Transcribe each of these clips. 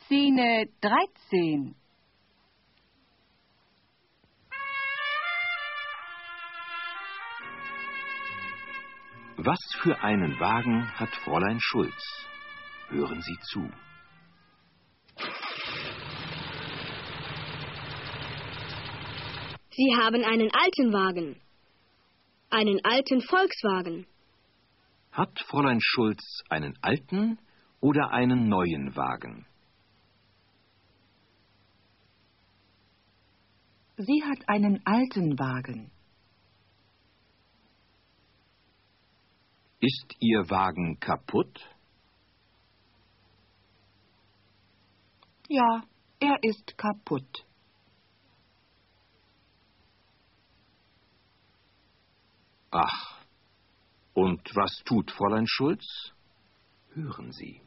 Szene 13. Was für einen Wagen hat Fräulein Schulz? Hören Sie zu. Sie haben einen alten Wagen. Einen alten Volkswagen. Hat Fräulein Schulz einen alten oder einen neuen Wagen? Sie hat einen alten Wagen. Ist Ihr Wagen kaputt? Ja, er ist kaputt. Ach, und was tut Fräulein Schulz? Hören Sie.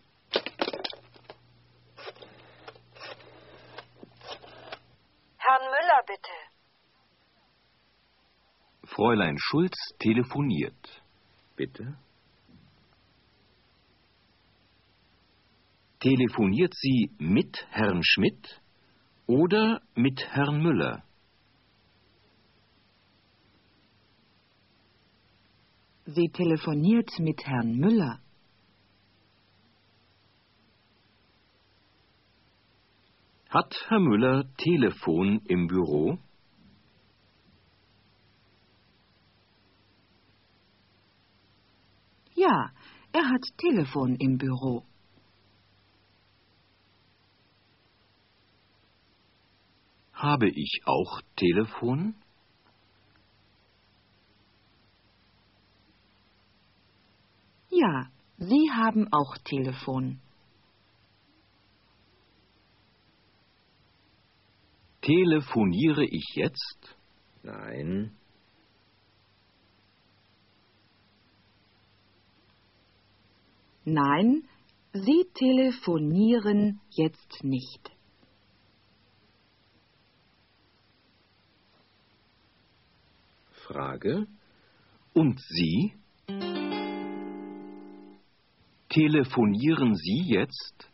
Herrn Müller, bitte. Fräulein Schulz telefoniert. Bitte? Telefoniert sie mit Herrn Schmidt oder mit Herrn Müller? Sie telefoniert mit Herrn Müller. Hat Herr Müller Telefon im Büro? Ja, er hat Telefon im Büro. Habe ich auch Telefon? Ja, Sie haben auch Telefon. Telefoniere ich jetzt? Nein. Nein, Sie telefonieren jetzt nicht. Frage. Und Sie? Telefonieren Sie jetzt?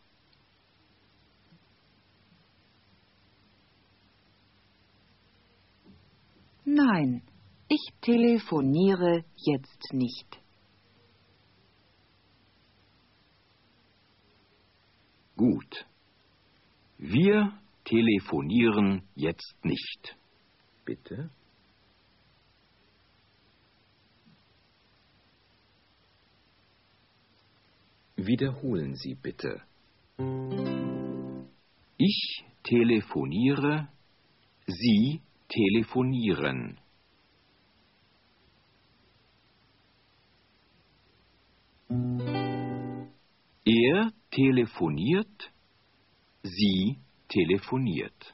Nein, ich telefoniere jetzt nicht. Gut. Wir telefonieren jetzt nicht. Bitte? Wiederholen Sie bitte. Ich telefoniere, Sie telefonieren. Er telefoniert, sie telefoniert.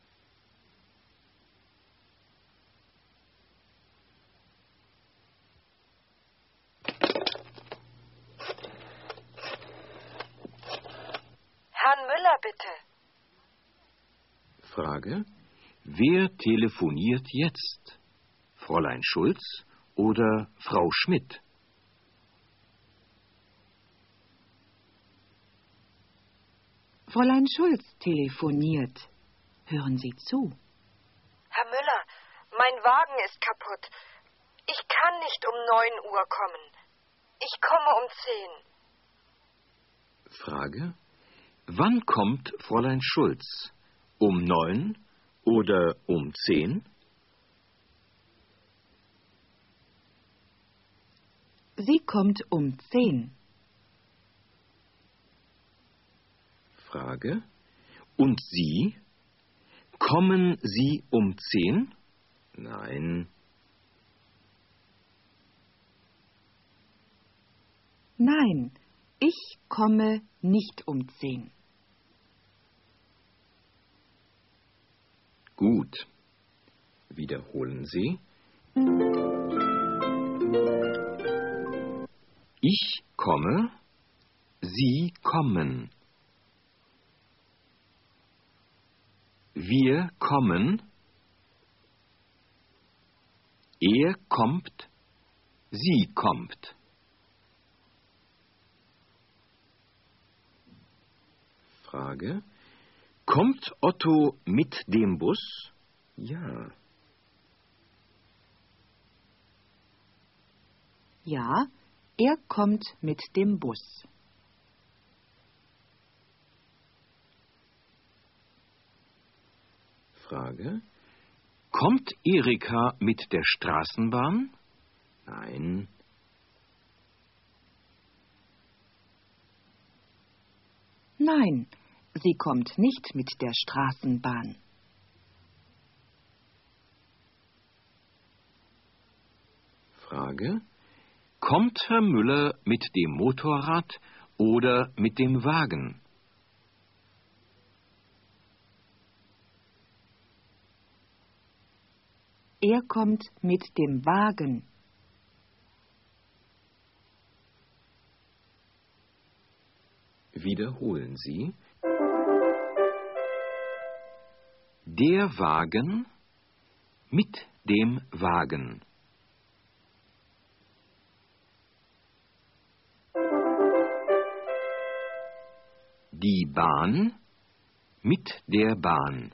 Herrn Müller, bitte. Frage. Wer telefoniert jetzt? Fräulein Schulz oder Frau Schmidt? Fräulein Schulz telefoniert. Hören Sie zu. Herr Müller, mein Wagen ist kaputt. Ich kann nicht um 9 Uhr kommen. Ich komme um 10. Frage. Wann kommt Fräulein Schulz? Um 9 oder um 10? Sie kommt um 10. Frage. Und Sie? Kommen Sie um 10? Nein. Nein, ich komme nicht um 10. Gut. Wiederholen Sie. Ich komme, Sie kommen. Wir kommen. Er kommt, sie kommt. Frage. Kommt Otto mit dem Bus? Ja. Ja, er kommt mit dem Bus. Frage. Kommt Erika mit der Straßenbahn? Nein. Nein, sie kommt nicht mit der Straßenbahn. Frage. Kommt Herr Müller mit dem Motorrad oder mit dem Wagen? Er kommt mit dem Wagen. Wiederholen Sie. Der Wagen mit dem Wagen. Die Bahn mit der Bahn.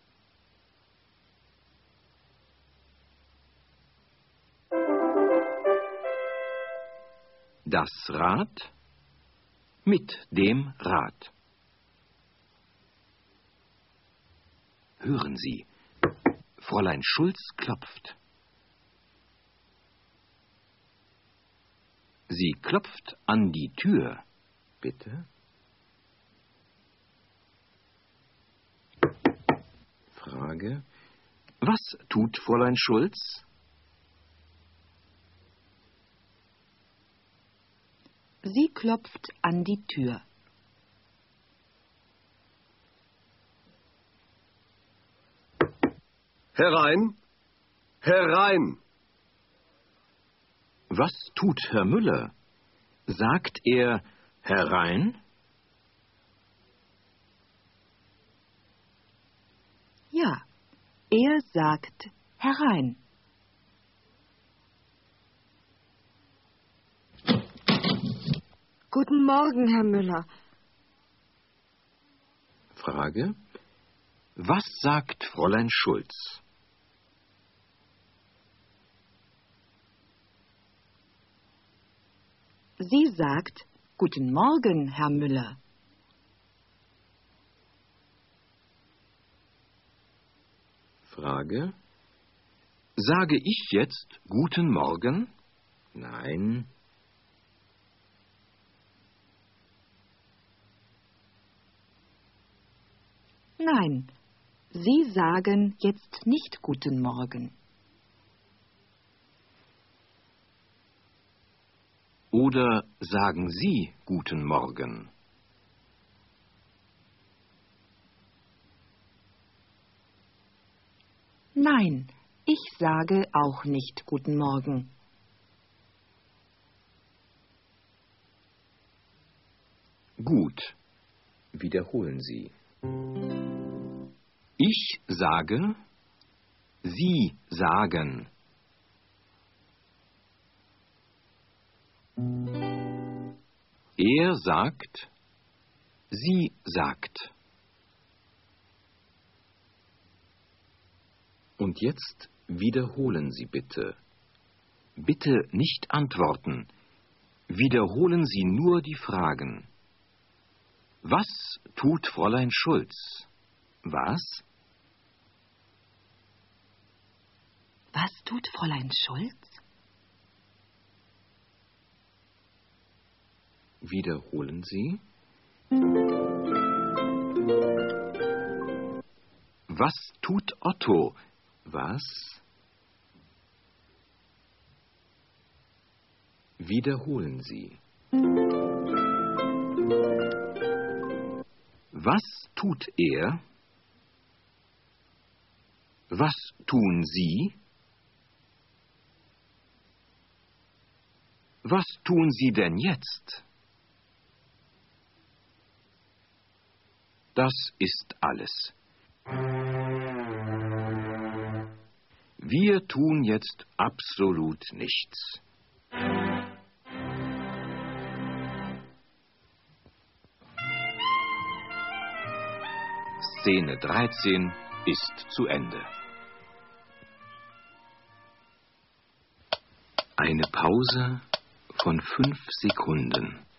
Das Rad mit dem Rad. Hören Sie, Fräulein Schulz klopft. Sie klopft an die Tür. Bitte? Frage. Was tut Fräulein Schulz? Sie klopft an die Tür. Herein! Herein! Was tut Herr Müller? Sagt er herein? Ja, er sagt herein. Guten Morgen, Herr Müller. Frage. Was sagt Fräulein Schulz? Sie sagt, Guten Morgen, Herr Müller. Frage. Sage ich jetzt Guten Morgen? Nein. Nein, Sie sagen jetzt nicht Guten Morgen. Oder sagen Sie Guten Morgen? Nein, ich sage auch nicht Guten Morgen. Gut. Wiederholen Sie. Ich sage, Sie sagen. Er sagt, sie sagt. Und jetzt wiederholen Sie bitte. Bitte nicht antworten. Wiederholen Sie nur die Fragen. Was tut Fräulein Schulz? Was? Was tut Fräulein Schulz? Wiederholen Sie. Was tut Otto? Was? Wiederholen Sie. Was tut er? Was tun Sie? Was tun Sie denn jetzt? Das ist alles. Wir tun jetzt absolut nichts. Szene 13 ist zu Ende. Eine Pause von 5 Sekunden.